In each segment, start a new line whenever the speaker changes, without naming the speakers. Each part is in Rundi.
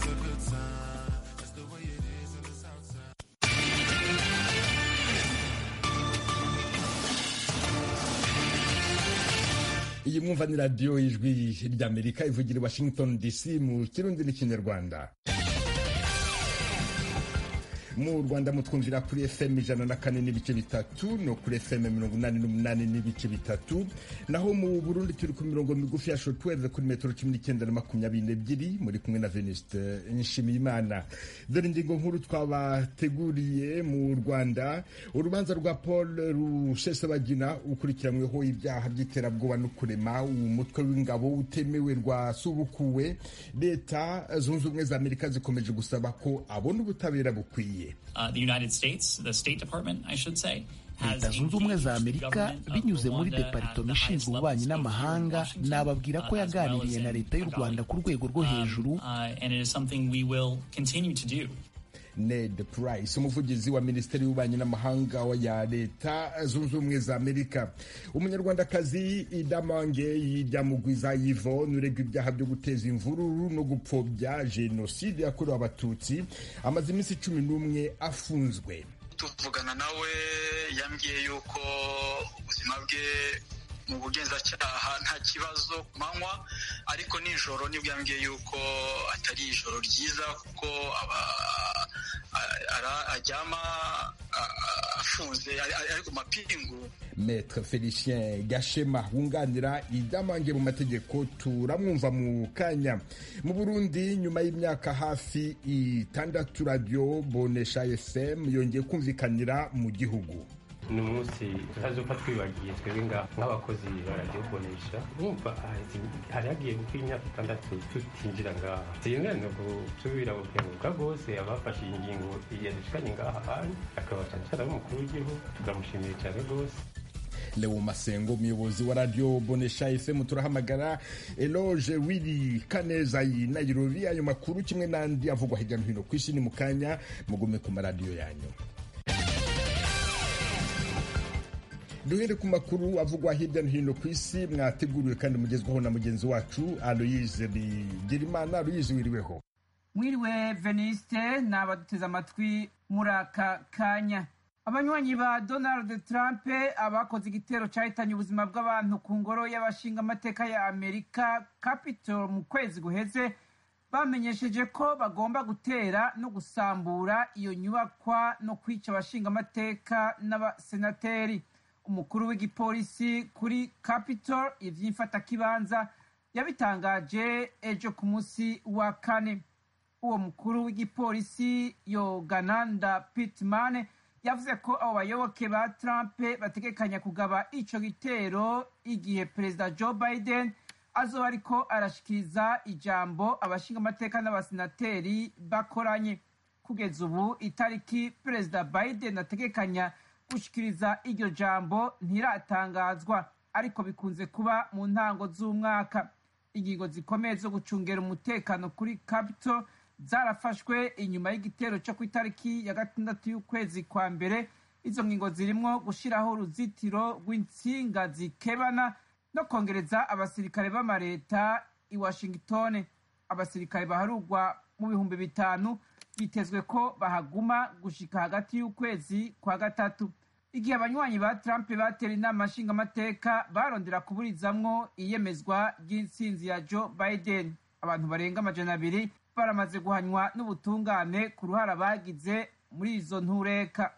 a good time. That's the way it is in the South Side.
iyi mwumva ni radiyo ijwi ry'Amerika ivugira i Washington DC mu kirundi n'ikinyarwanda. Mu Rwanda mutwumvira kuri FM 104.3 no kuri FM 88.3, naho mu Burundi turi ku mirongo migufi ya shortwave kuri metero 19 na 22, muri kumwe na Venuste Nshimiyimana. Dore ingingo nkuru twabateguriye. Mu Rwanda urubanza rwa Paul Rusesabagina ukurikiranyweho ibyaha by'iterabwoba no kurema umutwe w'ingabo utemewe rwasubukuwe. Leta zunze ubumwe za Amerika zikomeje gusaba ko abona ubutabera bukwiye.
The United States, the State Department, I should say,
Leta zunze ubumwe za Amerika binyuze muri Departoma ishinzwe ububanyi n'amahanga nababwira ko yaganiriye na Leta y'u Rwanda ku rwego rwo hejuru,
and it is something we will continue to do.
Ned Price, umuvugizi wa Minisiteri y'Ububanyi n'Amahanga ya Leta zunze ubumwe za Amerika. Umunyarwandakazi Idamange Yijyamugwiza Yvonne uregwa ibyaha byo guteza imvururu no gupfobya jenoside yakorewe Abatutsi amaze iminsi 11 afunzwe.
Tuvugana nawe yambwiye yuko ubuzima bwe mu bugenzacyaha nta kibazo ku manywa, ariko nijoro nibwo yambwiye yuko atari ijoro ryiza kuko ajyama afunze ari ku mapingu.
Maître Félicien Gashema wunganira Idamange mu mategeko turamwumva mu kanya. Mu Burundi nyuma y'imyaka hafi 6 radio Bonesha FM yongeye kumvikanira mu gihugu.
Uno munsi tutazopa twibagiye twebwe nk'abakozi ba radio Bonesha, numva hari hagiye gukora imyaka 6 tutinjira ngaha. Singana gusubira gukenguka gose abafashe ingingo yashikanye ngaha hantu, akaba cyane umukuru w'igihugu, tugamushimiye cyane gose.
Leo Masengo, umuyobozi wa radio Bonesha FM, turahamagara Eloge Willy Kaneza yi Nairobi. Ayo makuru kimwe n'andi avugwa hirya no hino ku isi ni mu kanya, mugume ku maradiyo yanyu. Duhere ku makuru avugwa hirya no hino ku isi mwateguriwe kandi mugezwaho na mugenzi wacu Aloise Bigirimana. Aloise, wiriweho?
Mwiriwe Veniste, n'abaduteze amatwi muri aka kanya. Abanywanyi ba Donald Trump abakoze igitero cyahitanye ubuzima bw'abantu ku ngoro y'abashinga amateka ya Amerika Capitol mu kwezi guheze bamenyesheje ko bagomba gutera no gusambura iyo nyubakwa no kwica abashinga amateka n'abasenateri. Umukuru w'igipolisi kuri Capitol ivy'imfatakibanza yabitangaje ejo ku munsi wa kane. Uwo mukuru w'igipolisi Yogananda Pittman yavuze ko abo bayoboke ba Trump bategekanya kugaba ico gitero igihe Perezida Joe Biden azoba ariko arashikiriza ijambo abashinga amateka n'abasenateri bakoranye. Kugeza ubu itariki Perezida Biden ategekanya gushikiriza iryo jambo ntiratangazwa, ariko bikunze kuba mu ntango z'umwaka. Ingingo zikomeye zo gucungera umutekano kuri Capitol zarafashwe inyuma y'igitero cyo ku itariki ya 6 y'ukwezi kwa mbere. Izo ngingo zirimwo gushiraho uruzitiro rw'intsinga zikebana no kongereza abasirikare b'amareta i Washington. Abasirikare baharugwa mu 5,000 bitezwe ko bahaguma gushika hagati y'ukwezi kwa gatatu. Igihe abanywanyi ba Trump batera inama nshinga amateka barondera kuburizamwo iyemezwa ry'intsinzi ya Joe Biden, abantu barenga 200 baramaze guhanywa n'ubutungane ku ruhara bagize muri izo ntureka.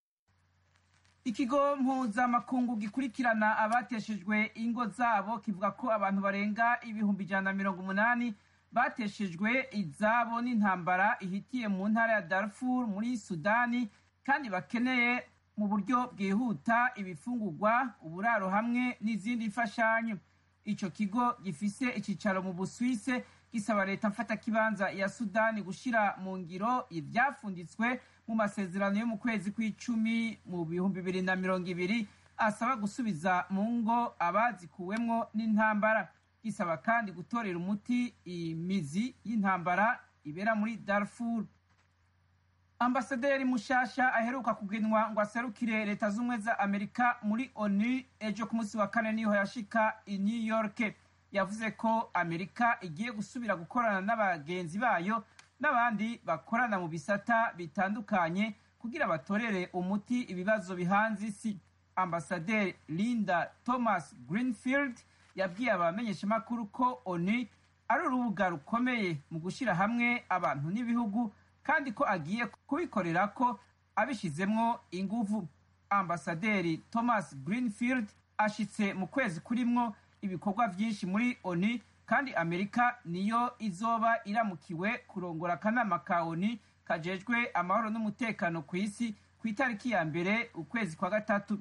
Ikigo mpuzamakungu gikurikirana abateshejwe ingo zabo kivuga ko abantu barenga 180,000 bateshejwe izabo n'intambara ihitiye mu ntara ya Darfur muri Sudani, kandi bakeneye mu buryo bwihuta ibifungurwa, uburaro hamwe n'izindi mfashanyo. Ico kigo gifise icicaro mu Busuwise gisaba leta mfatakibanza ya Sudani gushira mu ngiro ivyafunditswe mu masezerano yo mu kwezi kw'icumi mu 2020 asaba gusubiza mu ngo abazikuwemwo n'intambara. Gisaba kandi gutorera umuti imizi y'intambara ibera muri Darfur. Ambasaderi mushasha aheruka kugenwa ngo aserukire leta z'ubumwe za Amerika muri ONU ejo ku munsi wa kane niho yashika i New York. Yavuze ko Amerika igiye gusubira gukorana n'abagenzi bayo n'abandi bakorana mu bisata bitandukanye kugira batorere umuti ibibazo bihanze isi. Ambasaderi Linda Thomas Greenfield yabwiye abamenyeshamakuru ko ONU ari urubuga rukomeye mu gushyira hamwe abantu n'ibihugu kandi ko agiye kubikorera ko abishizemwo inguvu. Ambasaderi Thomas Greenfield ashitse mu kwezi kurimwo ibikorwa vyinshi muri ONU kandi Amerika niyo izoba iramukiwe kurongora akanama ka ONU kajejwe amahoro n'umutekano ku isi ku itariki ya mbere ukwezi kwa gatatu.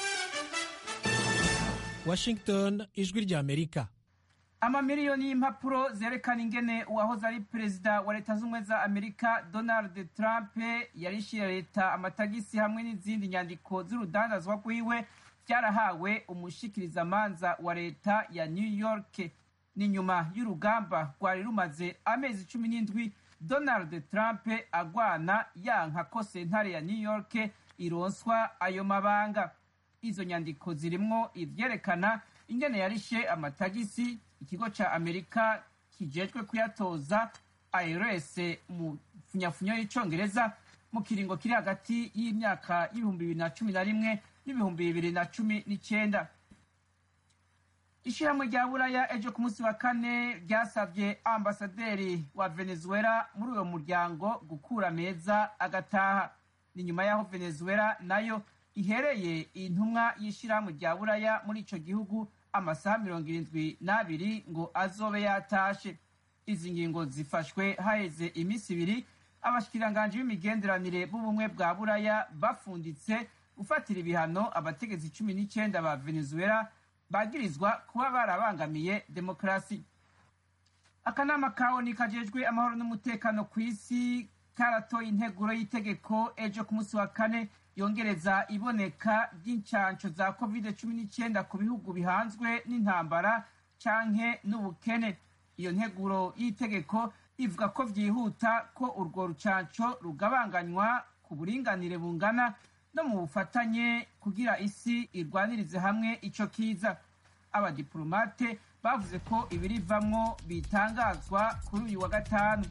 Washington, ijwi rya Amerika.
Amamiliyoni y'impapuro zerekana ingene uwahoze ari perezida wa leta z'ubumwe za Amerika Donald Trump yarishira leta amatagisi hamwe n'izindi nyandiko z'urudandazwa rwiwe byarahawe umushikirizamanza wa leta ya New York. Ni nyuma y'urugamba rwari rumaze amezi 17 Donald Trump agwana yanka ko sentare ya New York ironswa ayo mabanga. Izo nyandiko zirimwo ivyerekana ingene yarishe amatagisi ikigo ca Amerika kijejwe kuyatoza IRS mu funyafunyo y'icongereza mu kiringo kiri hagati y'imyaka y'2011 n'2019. Ishirahamwe rya Buraya ejo ku munsi wa kane ryasavye ambasaderi wa Venezuela muri uwo muryango gukura meza agataha. Ni nyuma yaho Venezuela nayo ihereye intumwa y'ishirahamwe rya Buraya muri ico gihugu amasaha 72 ngo azobe yatashe. Izi ngingo zifashwe haheze imisi ibiri abashikiranganje b'imigenderanire b'ubumwe bwa Buraya bafunditse gufatira ibihano abategetsi 19 ba Venezuela bagirizwa kuba barabangamiye demokrasi. Akanama ka ONU kajejwe amahoro n'umutekano ku isi karatoye integuro y'itegeko ejo ku munsi wa kane yongereza iboneka ry'incanco za COVID-19 ku bihugu bihanzwe n'intambara canke n'ubukene. Iyo nteguro y'itegeko ivuga ko vyihuta ko urwo rucanco rugabanganywa ku buringanire bungana no mu bufatanye kugira isi irwanirize hamwe ico kiza. Abadiplomate bavuze ko ibirivamwo bitangazwa kuri uyu wa gatanu.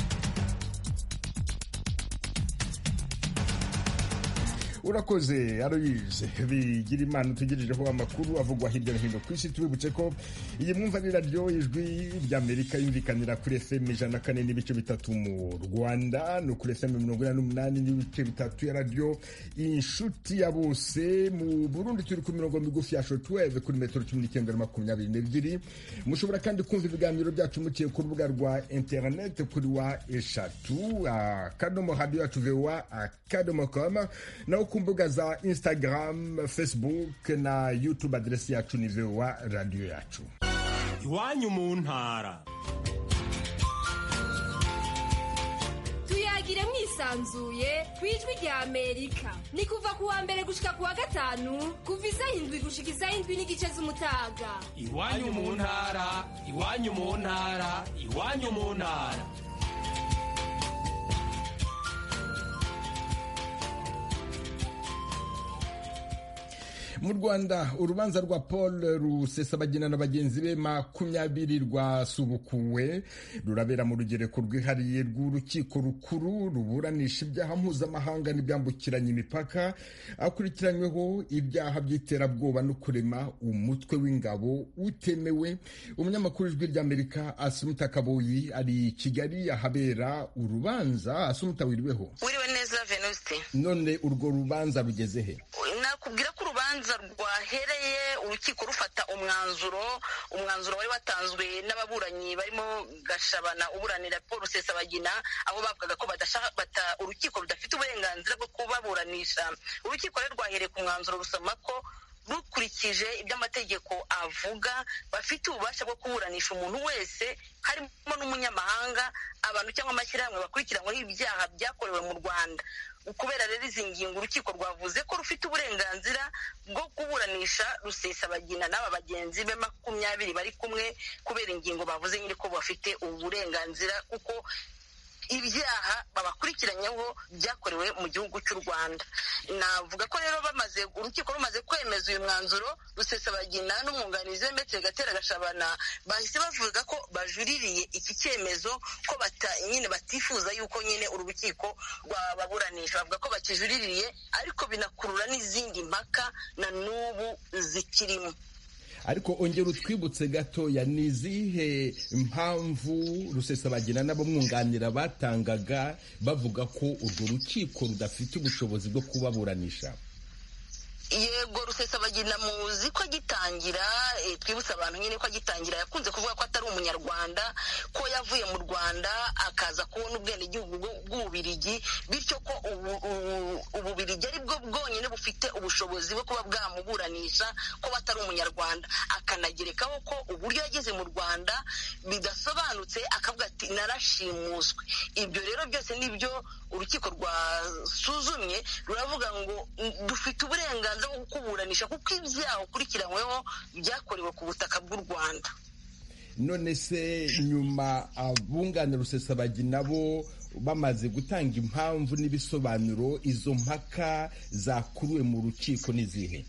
Urakoze Aloyse bigira imana tugejejeho amakuru avugwa hirya no hino ku isi. Tubibutse ko iyi mwumva ni radio ijwi ry'Amerika yumvikanira kuri FM 104.3 mu Rwanda no kuri FM 88.3 ya radio Inshuti ya Bose. Mu Burundi turi ku mirongo migufi ya shortwave kuri metero 1922. Mushobora kandi kumva ibiganiro byacu muciye ku rubuga rwa internet kuri wa eshatu akadomo radio yacu VOA akadomo.com na ku mbuga za Instagram, Facebook na YouTube. Adresi yacu ni VOA radio yacu.
Iwanyu mu ntara.
Tuyagire mwisanzuye kwijwi rya Amerika. Ni kuva ku wa mbere gushika ku wa gatanu kuva isaha 7 gushika isaha 7 n'igice z'umutaga.
Iwanyu mu ntara, iwanyu mu ntara, iwanyu mu ntara.
Mu Rwanda urubanza rwa Paul Rusesabagina na bagenzi be 20 rwasubukuwe rurabera mu rugereko rwihariye rw'urukiko rukuru ruburanisha ibyaha mpuzamahanga n'ibyambukiranya imipaka akurikiranyweho ibyaha by'iterabwoba no kurema umutwe w'ingabo utemewe. Umunyamakuru w'ijwi ry'Amerika Asumta Kaboyi ari Kigali ahabera urubanza. Asumta wiriweho?
Wiriwe neza Venuste.
None urwo rubanza rugeze he?
Nakubwira ko urubanza rwahereye urukiko rufata umwanzuro wari watanzwe n'ababuranyi barimo Gashabana uburanira Paul Rusesabagina, aho bavugaga ko urukiko rudafite uburenganzira bwo kubaburanisha. Urukiko rero rwahereye ku mwanzuro rusoma ko rukurikije iby'amategeko avuga bafite ububasha bwo kuburanisha umuntu wese harimo n'umunyamahanga, abantu cyangwa amashyirahamwe bakurikiranyweho ibyaha byakorewe mu Rwanda. Kubera rero izi ngingo urukiko rwavuze ko rufite uburenganzira bwo kuburanisha Rusesabagina n'aba bagenzi be 20 bari kumwe, kubera ingingo bavuze nyine ko bafite uburenganzira kuko ibyaha babakurikiranyeho byakorewe mu gihugu cy'u Rwanda. Navuga ko rero urukiko rumaze kwemeza uyu mwanzuro, Rusesabagina n'umwunganizi we Maître Gatera Gashabana bahise bavuga ko bajuririye iki cyemezo, ko nyine batifuza yuko nyine uru rukiko rwababuranisha. Bavuga ko bakijuririye, ariko binakurura n'izindi mpaka na n'ubu zikirimo.
Ariko ongera utwibutse gatoya, ni izihe mpamvu Rusesabagina n'abamwunganira batangaga bavuga ko urwo rukiko rudafite ubushobozi bwo kubaburanisha?
Yego, Rusesabagina muzi ko agitangira, twibutsa abantu nyine ko agitangira yakunze kuvuga ko atari umunyarwanda, ko yavuye mu Rwanda akaza kubona ubwenegihugu bw'Ububirigi, bityo ko Ububirigi ari bwo bwonyine bufite ubushobozi bwo kuba bwamuburanisha ko batari umunyarwanda. Akanagerekaho ko uburyo yageze mu Rwanda bidasobanutse, akavuga ati narashimuswe. Ibyo rero byose nibyo urukiko rwasuzumye, ruravuga ngo dufite uburenganzira bwo kukuburanisha kuko ibyaha ukurikiranyweho byakorewe ku butaka bw'u Rwanda.
None se nyuma abunganira Rusesabagina bo bamaze gutanga impamvu n'ibisobanuro, izo mpaka zakuruwe mu rukiko n'izihe?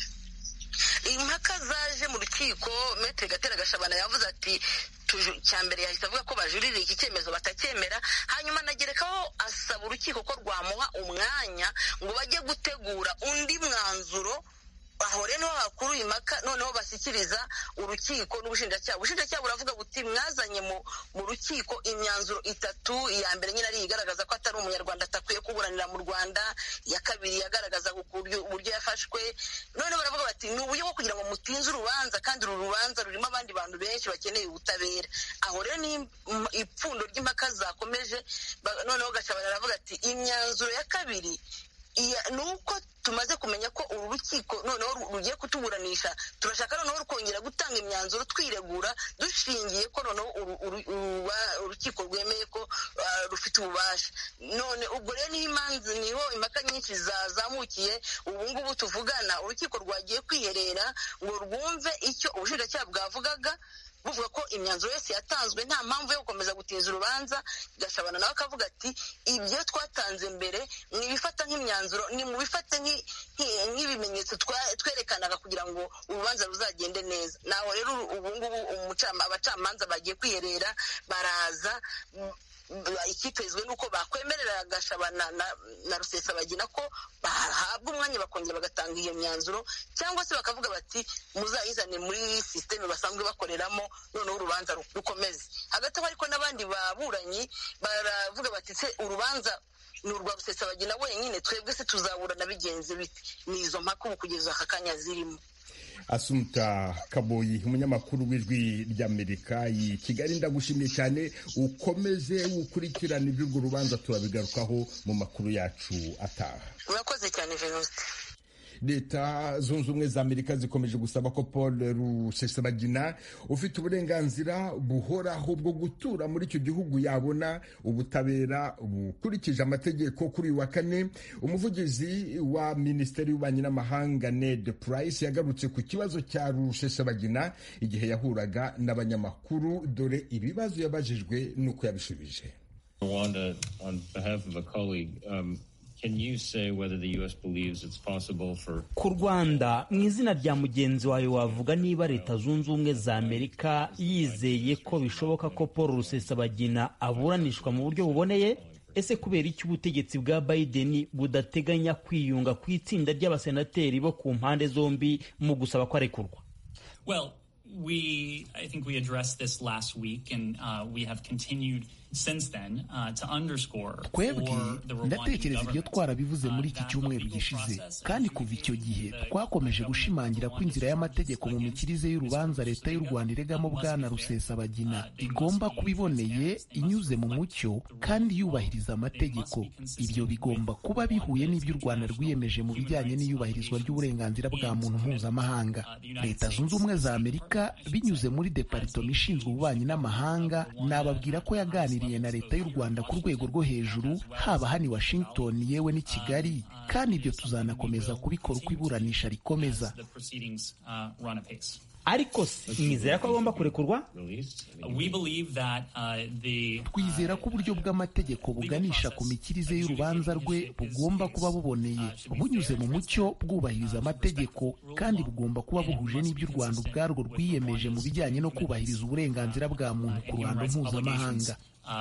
Impaka zaje mu rukiko, Maître Gatera Gashabana yavuze ati cyambere yahise avuga ko bajuririye iki cyemezo batacyemera, hanyuma anagerekaho asaba urukiko ko rwamuha umwanya ngo bajye gutegura undi mwanzuro. Aho rero hakuruye impaka, noneho bashyikiriza urukiko n'ubushinjacyaha. Ubushinjacyaha buravuga buti mwazanye mu rukiko imyanzuro itatu, iya mbere nyine ari igaragaza ko atari umunyarwanda, atakwiye kuburanira mu Rwanda, iya kabiri yagaragaza uburyo yafashwe. None baravuga bati ni uburyo bwo kugira ngo mutinze urubanza, kandi uru rubanza rurimo abandi bantu benshi bakeneye ubutabera. Aho rero ni ipfundo ry'impaka zakomeje. Noneho Gashabana aravuga ati imyanzuro ya kabiri nuko tumaze kumenya ko uru rukiko noneho rugiye kutuburanisha, turashaka noneho rukongera gutanga imyanzuro twiregura, dushingiye ko noneho urukiko rwemeye ko rufite ububasha. None ubwo rero niho impaka nyinshi zazamukiye. Ubu ngubu tuvugana, urukiko rwagiye kwiherera ngo rwumve icyo ubushinjacyaha bwavugaga, buvuga ko imyanzuro yose yatanzwe nta mpamvu yo gukomeza gutinza urubanza. Gashabana nawe akavuga ati ibyo twatanze mbere mwibifata nk'imyanzuro, ni mubifate nk'ibimenyetso twerekanaga kugira ngo urubanza ruzagende neza. Naho rero ubu ngubu abacamanza bagiye kwiherera, baraza ikitezwe nuko bakwemerera Gashabana na Rusesabagina ko bahabwa umwanya bakongera bagatanga iyo myanzuro, cyangwa se bakavuga bati muzayizane muri systeme basanzwe bakoreramo, noneho urubanza rukomeze. Hagati aho ariko n'abandi baburanyi baravuga bati se urubanza ni urwa Rusesabagina wenyine, twebwe se tuzaburana bigenze bite? Ni izo mpaka ubu kugeza aka kanya zirimo.
Asumta Kaboyi, umunyamakuru w'Ijwi ry'Amerika i Kigali, ndagushimiye cyane. Ukomeze ukurikirana iby'urwo rubanza, turabigarukaho mu makuru yacu ataha.
Urakoze cyane Venuste.
Leta Zunze Ubumwe za Amerika zikomeje gusaba ko Paul Rusesabagina ufite uburenganzira buhoraho bwo gutura muri icyo gihugu yabona ubutabera bukurikije amategeko. Kuri uyu wa kane, umuvugizi wa Minisiteri y'Ububanyi n'Amahanga Ned Price yagarutse ku kibazo cya Rusesabagina igihe yahuraga n'abanyamakuru. Dore ibibazo yabajijwe n'uko yabishubije.
Rwanda, on behalf of a colleague, can you say whether the US believes it's possible for...
Ku Rwanda, mu izina rya mugenzi wawe wavuga niba Leta Zunze Ubumwe za Amerika yizeye ko bishoboka ko Paul Rusesabagina aburanishwa mu buryo buboneye? Ese kubera iki ubutegetsi bwa Biden budateganya kwiyunga ku itsinda ry'abasenateri bo ku mpande zombi mu gusaba ko arekurwa?
Well, I think we addressed this last week, and we have continued since then to underscore.
Twebwe ndatekereza ibyo twarabivuze muri iki cyumweru gishize, kandi kuva icyo gihe twakomeje gushimangira ko inzira y'amategeko mu mikirize y'urubanza Leta y'u Rwanda iregamo Bwana Rusesabagina igomba kuba iboneye, inyuze mu mucyo kandi yubahiriza amategeko. Ibyo bigomba kuba bihuye n'ibyo u Rwanda rwiyemeje mu bijyanye n'iyubahirizwa ry'uburenganzira bwa muntu mpuzamahanga. Leta Zunze Ubumwe za Amerika binyuze muri Department ishinzwe ububanyi n'amahanga nababwira ko yaganiriye na Leta y'u Rwanda ku rwego rwo hejuru, haba hani Washington yewe n'i Kigali, kandi ibyo tuzanakomeza kubikora uko iburanisha rikomeza.
ariko mwizera ko agomba kurekurwa?
Twizera ko uburyo bw'amategeko buganisha ku mikirize y'urubanza rwe bugomba kuba buboneye, bunyuze mu mucyo, bwubahiriza amategeko, kandi bugomba kuba buhuje n'ibyo u Rwanda ubwarwo rwiyemeje mu bijyanye no kubahiriza uburenganzira bwa muntu ku ruhando mpuzamahanga.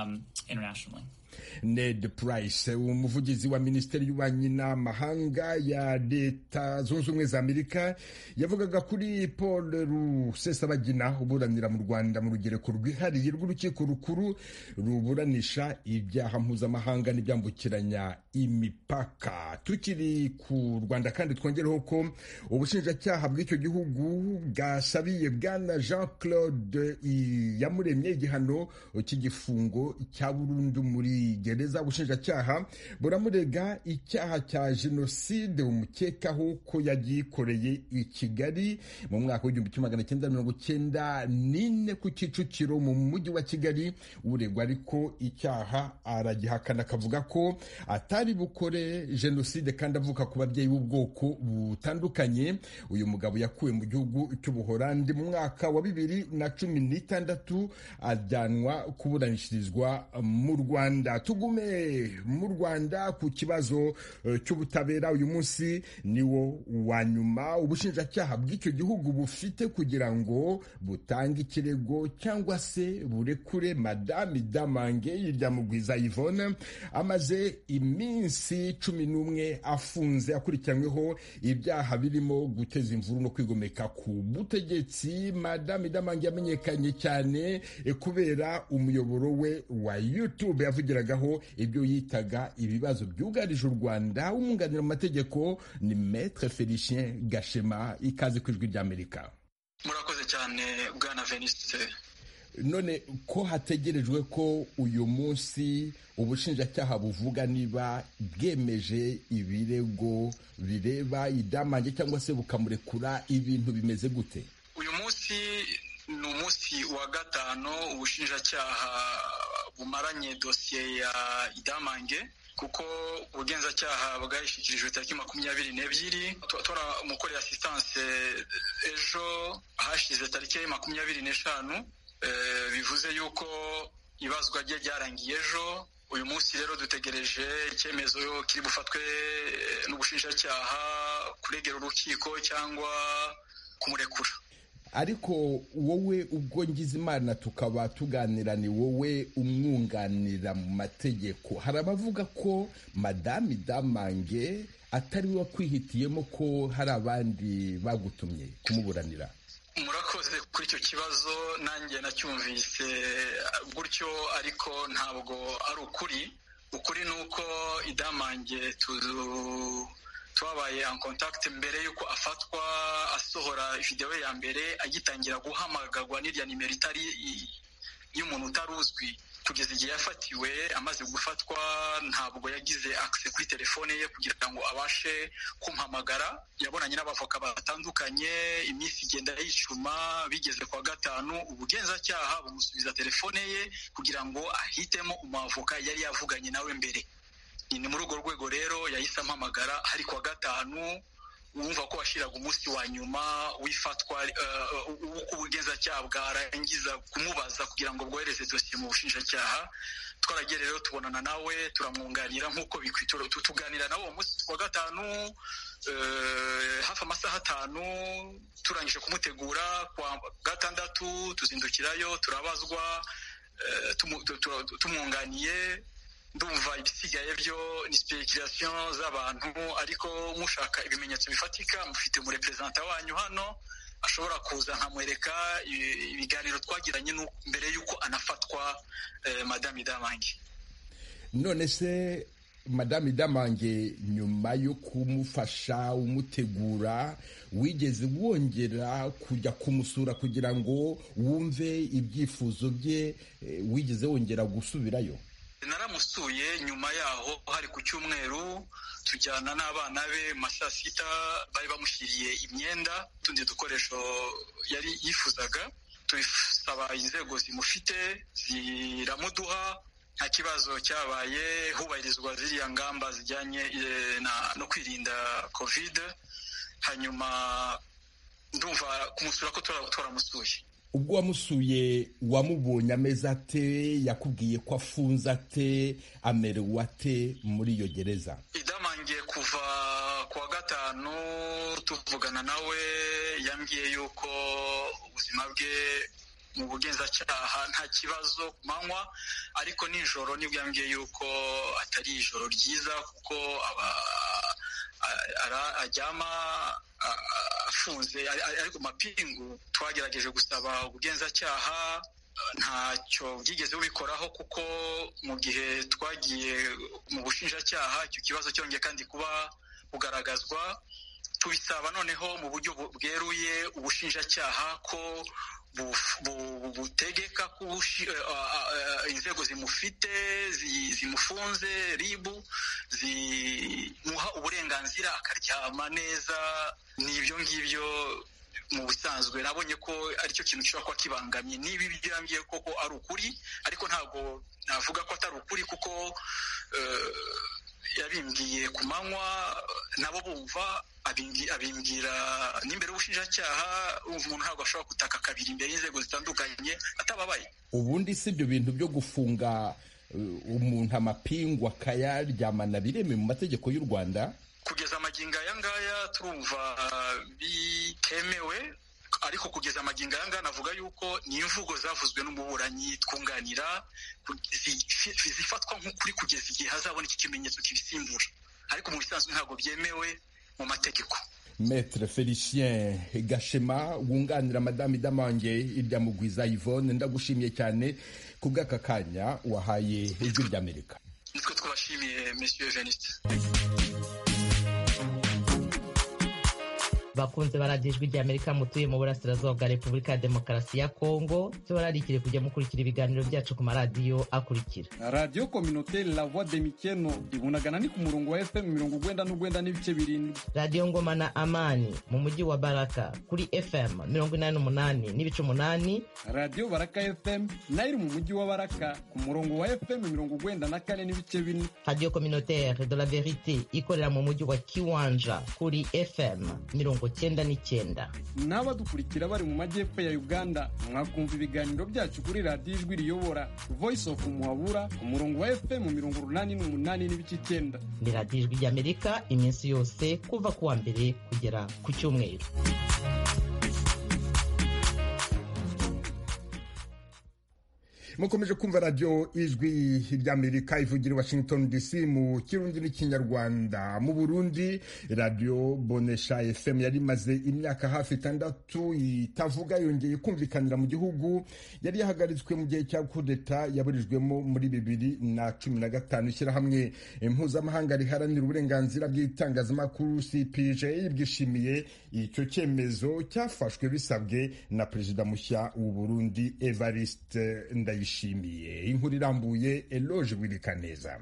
Ned Price, umuvugizi wa Minisiteri y'Ububanyi n'Amahanga ya Leta Zunze Ubumwe za Amerika, yavugaga kuri Paul Rusesabagina uburanira mu Rwanda mu rugereko rwihariye rw'urukiko rukuru ruburanisha ibyaha mpuzamahanga n'ibyambukiranya imipaka. Tukiri ku Rwanda kandi twongereho ko ubushinjacyaha bw'icyo gihugu bwasabiye bwana Jean-Claude Iyamuremye igihano cy'igifungo cya burundu muri gereza. Ubushinjacyaha buramurega icyaha cya jenoside umukekaho ko yagikoreye i Kigali mu mwaka w'1994 ku Kicukiro mu mujyi wa Kigali. Uregwa ariko icyaha aragihakana, akavuga ko atari bukore jenoside kandi avuka ku babyeyi b'ubwoko butandukanye. Uyu mugabo yakuwe mu gihugu cy'Ubuholandi mu mwaka wa 2016 ajyanwa kuburanishirizwa mu Rwanda. Tugume mu Rwanda ku kibazo cy'ubutabera. Uyu munsi niwo wa nyuma ubushinjacyaha bw'icyo gihugu bufite kugira ngo butange ikirego cyangwa se burekure Madame Damange Yiryamugwiza Yvonne, amaze iminsi 11 afunze akurikiranyweho ibyaha birimo guteza imvuru no kwigomeka ku butegetsi. Madame Damange yamenyekanye cyane kubera umuyoboro we wa YouTube yavugiragaho ibyo yitaga ibibazo byugarije u Rwanda. Umwunganira mu mategeko ni Maître Félicien Gashema. Ikaze ku Ijwi ry'Amerika.
Murakoze cyane bwana Venuste.
None ko hategerejwe ko uyu munsi ubushinjacyaha buvuga niba bwemeje ibirego bireba Idamange cyangwa se bukamurekura, ibintu bimeze gute?
Uyu munsi ni umunsi wa gatanu ubushinjacyaha bumaranye dosiye ya Idamange, kuko ubugenzacyaha bwayishyikirijwe tariki 22 tora umukorera assistance ejo hashize tariki 25. Bivuze yuko ibazwa rye ryarangiye ejo. Uyu munsi rero dutegereje icyemezo kiri bufatwe n'ubushinjacyaha kuregera urukiko cyangwa kumurekura.
Ariko wowe ubwo ngize Imana tukaba tuganira, ni wowe umwunganira mu mategeko, hari abavuga ko Madame Damange atari we wakwihitiyemo ko hari abandi bagutumye kumuburanira.
Murakoze kuri icyo kibazo, nanjye nacyumvise gutyo, ariko ntabwo ari ukuri. Ukuri ni uko Idamange twabaye en contact mbere yuko afatwa, asohora video ya mbere agitangira guhamagarwa n'irya nimero itari y'umuntu utaruzwi. Kugeza igihe yafatiwe, amaze gufatwa, ntabwo yagize access kuri telefone ye kugira ngo abashe kumpamagara. Yabonanye n'abavoka batandukanye, iminsi igenda yicuma. Bigeze kwa gatanu ubugenzacyaha bumusubiza telefone ye kugira ngo ahitemo umavoka yari yavuganye nawe mbere. Ni muri urwo rwego rero yahise ampamagara hari kwa gatanu. Wumva ko washiraga umunsi wa nyuma wifatwa ubugenzacyaha bwarangiza kumubaza kugira ngo bwohereze dosiye mu bushinjacyaha. Twaragiye rero tubonana nawe, turamwunganira nk'uko bikwitura. Tuganira nawe umunsi wa gatanu hafi amasaha 5. Turangije kumutegura kwa gatandatu tuzindukirayo, turabazwa, tumwunganiye. Ndumva ibisigaye byo ni speculation z'abantu, ariko mushaka ibimenyetso bifatika mufite mu representa wanyu hano ashobora kuza nkamwereka ibiganiro twagiranye mbere yuko anafatwa Madame Damange.
None se Madame Damange nyuma yo kumufasha umutegura, wigeze wongera kujya kumusura kugira ngo wumve ibyifuzo bye? Wigeze wongera gusubirayo?
Naramusuye nyuma yaho, hari ku cyumweru, tujyana n'abana be masaa 6. Bari bamushyiriye imyenda, tundi dukoresho yari yifuzaga. Tubisaba inzego zimufite ziramuduha, nta kibazo cyabaye. Hubahirizwa ziriya ngamba zijyanye no kwirinda COVID. Hanyuma ndumva kumusura ko twaramusuye.
Ubwo wamusuye wamubonye ameze ate, yakubwiye ko afunze ate, amerewe ate muri iyo gereza?
Idamangiye kuva kuwa gatanu tuvugana nawe yambwiye yuko ubuzima bwe mu bugenzacyaha nta kibazo ku manywa, ariko nijoro nibwo yambwiye yuko atari ijoro ryiza kuko ajyama afunze ari ku mapingu. Twagerageje gusaba ubugenzacyaha ntacyo byigeze bubikoraho kuko mu gihe twagiye mu bushinjacyaha icyo kibazo cyongeye kandi kugaragazwa. Tubisaba noneho mu buryo bweruye ubushinjacyaha ko butegeka ko inzego zimufite zimufunze ribu zimuha uburenganzira akaryama neza. N'ibyo ngibyo mu busanzwe nabonye ko aricyo kintu gishobora kuba kibangamye. Niba ibyo yambwiye koko ari ukuri, ariko ntabwo navuga ko atari ukuri kuko yabimbwiye ku manywa nabo bumva abimbwira n'imbere y'ubushinjacyaha. Umuntu ntabwo ashobora gutaka kabiri imbere y'inzego zitandukanye atababaye.
Ubundi si ibyo bintu byo gufunga umuntu amapingu akayaryamana biremewe mu mategeko y'u Rwanda?
Kugeza amagingo aya ngaya turumva bitemewe, ariko kugeza amagingo aya ngaya navuga yuko ni imvugo zavuzwe n'umuburanyi twunganira zifatwa nk'ukuri kugeza igihe hazabona iki kimenyetso kibisimbura, ariko mu bisanzwe ntabwo byemewe mu mategeko.
Maître Félicien Gashema wunganira Madame Idamange Iryamugwiza Yvonne, ndagushimiye cyane ku bw'aka kanya wahaye Ijwi ry'Amerika.
Nitwe twabashimiye Monsieur Evaniste.
bakunze baradiyo Ijwi ry'Amerika mutuye mu burasirazuba bwa Repubulika ya Demokarasi ya Kongo, tubararikire kujya mukurikira ibiganiro byacu ku maradiyo akurikira:
Radio Communautaire La Voix de Mikeno ibunagana ni ku murongo wa FM 99 n'ibice birindwi.
Radio Ngoma na Amani mu mujyi wa Baraka kuri FM 88 n'ibice 8.
Radio Baraka FM nayo mu mujyi wa Baraka ku murongo wa FM 94 n'ibice 4.
Radio Communautaire de la Vérité ikorera mu mujyi wa Kiwanja kuri FM 99.
N'abadukurikira bari mu majyepfo ya Uganda mwakumva ibiganiro byacu kuri Radio Ijwi riyobora Voice of Muhabura ku murongo wa FM 88 n'ibice 9.
Ni Radio Ijwi ry'Amerika iminsi yose kuva kuwa mbere kugera ku cyumweru.
Mukomeje kumva Radio Ijwi ry'Amerika ivugira Washington DC mu Kirundi n'Ikinyarwanda. Mu Burundi Radio Bonesha FM yari maze imyaka hafi 6 itavuga, yongeye kumvikanira mu gihugu. Yari yahagaritswe mu gihe cya kudeta yaburijwemo muri 2015. Ishyirahamwe mpuzamahanga riharanira uburenganzira bw'itangazamakuru CPJ bwishimiye icyo cyemezo cyafashwe bisabwe na Perezida mushya w'u Burundi Evariste Ndayishimiye. Inkuru irambuye Eloge Wirikaneza.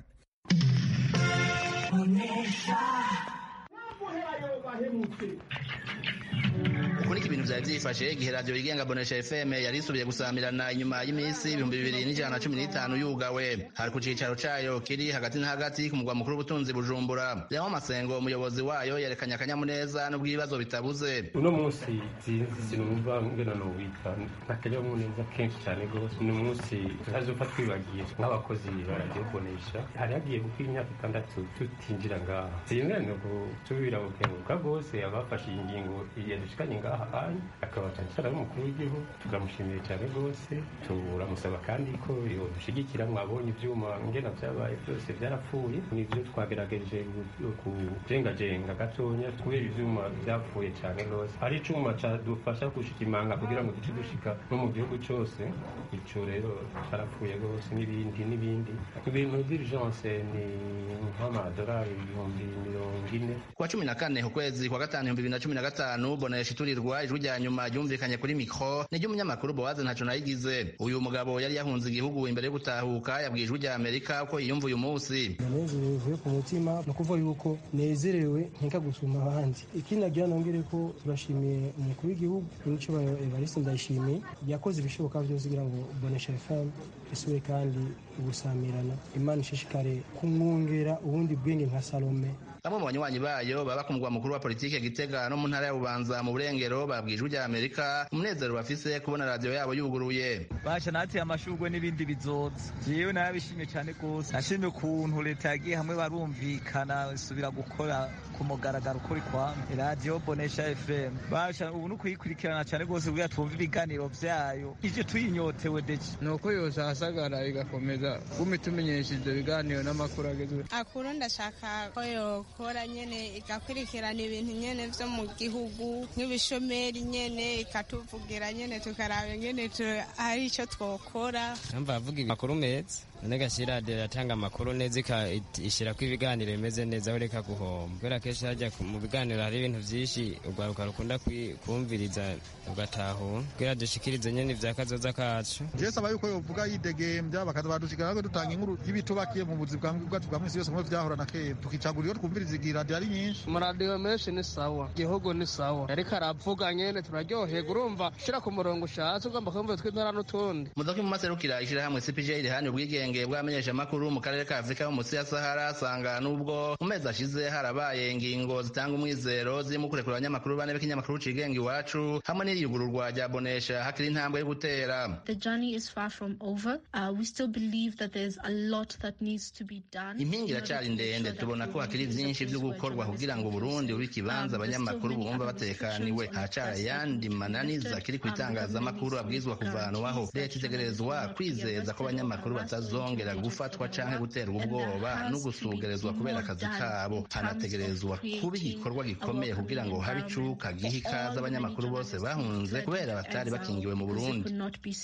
Uko niko ibintu byari byifashe igihe Radio Yigenga Bonesha FM yari isubiye gusamirana inyuma y'imisi 2015 yugawe. Hari ku cicaro cayo kiri hagati na hagati ku mugwa mukuru w'ubutunzi Bujumbura. Leon Masengo umuyobozi wayo yerekanye akanyamuneza n'ubwibazo bitabuze.
Uno munsi sinumva ngena no wita akanyamuneza kenshi cyane gose. Uno munsi tuzofata twibagiye nk'abakozi ba Radio Bonesha hari yagiye gukwinya 6 tutinjira ngaha. Sinengana no tubira ukenguka gose abafashe ingingo yadushikanye ngaha akabatangira n'umukuru w'igihugu, tugamushimiye cyane rwose. Turamusaba kandi ko yodushigikira. Mwabonye ibyuma ngena byabaye byose byarapfuye, nibyo twagerageje kujengajenga gatonya kubera ibyuma byapfuye cyane rwose. Hari icuma cyadufasha gushika imanga kugira ngo duce dushika no mu gihugu cyose, icyo rero cyarapfuye rwose. N'ibindi ibintu d'urgence ni nk'amadolari 40,000.
Kwa 14 ukwezi kwa 5 2015 Bonesha iturirwa ijwi rya nyuma ryumvikanye kuri mikro n'ijyo umunyamakuru Boaze ntaco nayigize. Uyu mugabo yari yahunze igihugu imbere yo gutahuka yabwiye ijwi rya Amerika ko yiyumva uyu munsi.
Nezerewe ku mutima no kuvuga yuko nezerewe ntika gusuma abandi. Ikindi nagira nongere ko turashimiye umukuru w'igihugu n'icyo Evariste Ndayishimiye yakoze ibishoboka byose kugira ngo Bonesha FM isure kandi ubusamirana. Imana ishishikare kumwongera ubundi bwenge nka Salome.
Bamwe mu banywanyi bayo baba ku mugwa mukuru wa politike Gitega no mu ntara ya Bubanza mu Burengero babwijwe rya Amerika umunezero bafise kubona radio yabo yuguruye.
Basha nateye amashurwe n'ibindi bizoza. Jewe narabishimye cyane gose. Nashimye ukuntu leta yagiye hamwe barumvikana isubira gukora ku mugaragaro kuri kwa radio Bonesha FM. Basha ubu nukuyikurikirana cyane gose kugira twumve ibiganiro vyayo. Ije tuyinyotewe deje.
Nuko yoza hasagara igakomeza kumitumenyesha ivyo biganiro n'amakuru agezwe.
Akuru ndashaka ko yokora nyene igakurikirana ibintu nyene vyo mu gihugu nk'ibishomeri nyene ikatuvugira nyene tukaraba nyene hari ico twokora.
Namba avuga amakuru meza negashira radio yatanga amakuru neza ishira ko ibiganiro bimeze neza ureka guhomba kubera kenshi hajya mu biganiro hari ibintu vyinshi ugwaruka rukunda kumviriza ugatahura kubera dushikirize nyene vya kazoza kacu.
Jesa bayuko yovuga yidegembya bakaza badushikira ko dutanga inkuru y'ibitubakiye mu buzi bwacu bwa mwisi yose mu vyahora na kera tukicagura iyo twumviriza radio ari nyinshi.
Mu radio menshi ni sawa gihugu ni sawa ariko aravuga nyene turaryohega urumva shira ku murongo ushatse ugomba kumva twintara n'utundi.
Mudoki mu maserukira ishira hamwe CPJ iri hano ubwigenge bwamenyesha makuru mu karere ka Afrika mu munsi ya Sahara asanga nubwo mu mezi ashize harabaye ingingo zitanga umwizero zirimo kurekura abanyamakuru bane b'ikinyamakuru cigenga iwacu hamwe n'iriyugururwa rya Bonesha hakiri intambwe yo gutera.
The journey is far from over. We still believe that there's a lot that needs to be done.
Impingi iracari ndende tubona ko hakiri vyinshi vyo gukorwa kugira ngo Burundi uri kibanza abanyamakuru bumva batekaniwe hacara yandi mananiza kiri kwitangazamakuru abwizwa kuvanwaho. Leta itegerezwa kwizeza ko abanyamakuru batazongera gufatwa canke guterwa ubwoba no gusugerezwa kubera akazi kabo. Hanategerezwa kuba igikorwa gikomeye kugira ngo habe icuka giha ikaze abanyamakuru bose bahunze kubera batari bakingiwe mu Burundi.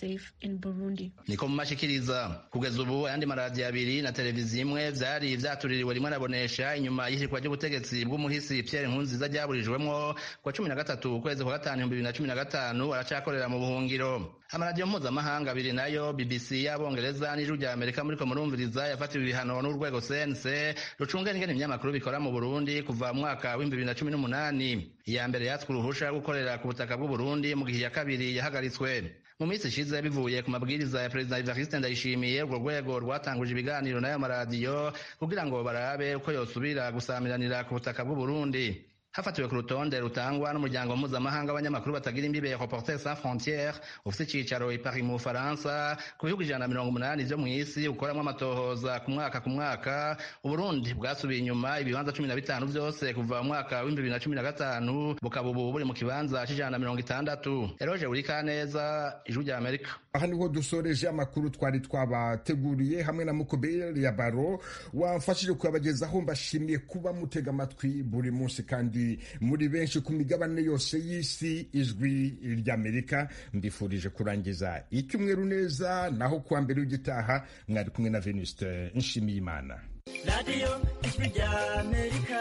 Niko mu mashikiriza kugeza ubu ayandi maradiyo abiri na televiziyo imwe vyari vyatuririwe rimwe na Bonesha inyuma y'ishirikwa ry'ubutegetsi bw'umuhisi Pierre Nkurunziza ryaburijwemwo kwa 13 ukwezi kwa 5 2015 aracakorera mu buhungiro. Amaradiyo mpuzamahanga abiri nayo BBC y'Abongereza n'Ijwi rya Amerika muriko murumviriza yafatiwe ibihano n'urwego CNC rucungera ingene ibinyamakuru bikora mu Burundi kuva mu mwaka wa 2018. Iya mbere yatswe uruhusha gukorera ku butaka bw'u Burundi mu gihe ya kabiri yahagaritswe. Mu minsi ishize bivuye ku mabwiriza ya Perezida Evariste Ndayishimiye urwo rwego rwatanguje ibiganiro n'ayo maradiyo kugira ngo barabe uko yosubira gusamiranira ku butaka bw'u Burundi. Hafatiwe ku rutonde rutangwa n'umuryango mpuzamahanga w'abanyamakuru batagira imbibe ya Reporters sans frontières ufite icicaro i Paris mu Bufaransa ku bihugu 180 vyo mw'isi ukoramwo amatohoza ku mwaka Uburundi bwasubiye inyuma ibibanza 15 vyose kuva mu mwaka wa 2015 bukaba ubu buri mu kibanza c'160. Eroje Urikaneza, Ijwi rya Amerika.
Aha niho dusoreje amakuru twari twabateguriye hamwe na Mukobeli ya Baro wamfashije kuyabagezaho. Mbashimiye kuba mutega amatwi buri munsi kandi muri benshi ku migabane yose y'isi. Ijwi ry'Amerika mbifurije kurangiza icyumweru neza, naho kuwa mbere w'igitaha mwari kumwe na Venuste Nshimiyimana.
Radio Ijwi ry'Amerika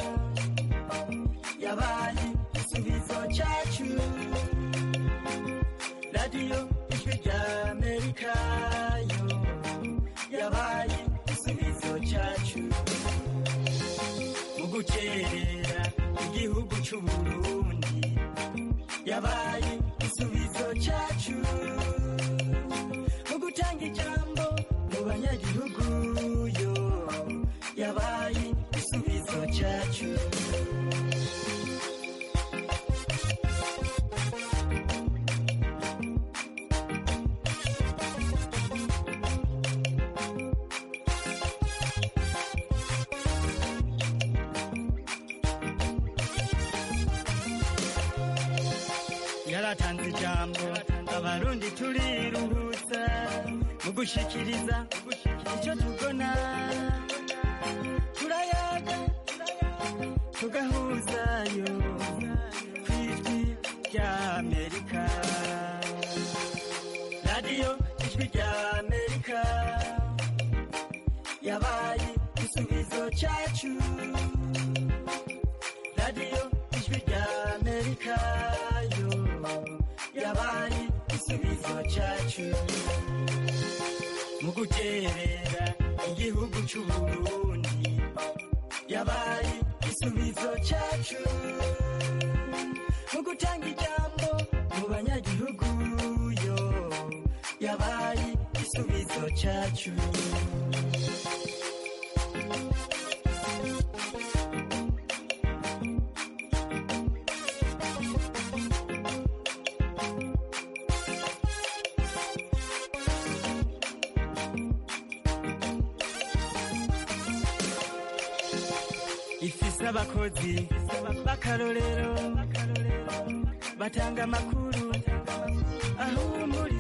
yabaye igisubizo cyacu. Radio Ijwi ry'Amerika yo yabaye igisubizo cyacu. Mu gukerera igihugu cy'u Burundi yabaye igisubizo cyacu. Mu gutanga ijambo mu banyagihugu yo yabaye igisubizo cyacu. Yaratanze ijambo abarundi turiruhutsa mu gushikiriza icyo tubona. Turayaga tugahuzayo kw'Ijwi ry'Amerika. Radio Ijwi ry'Amerika yabaye igisubizo cyacu. Radio Ijwi ry'Amerika yo yabaye igisubizo cyacu. Mu guterera igihugu cy'u Burundi yabaye igisubizo cyacu. Mu gutanga ijambo mu banyagihugu yo yabaye igisubizo cyacu. ifise abakozi b'akarorero batanga amakuru ahumuriza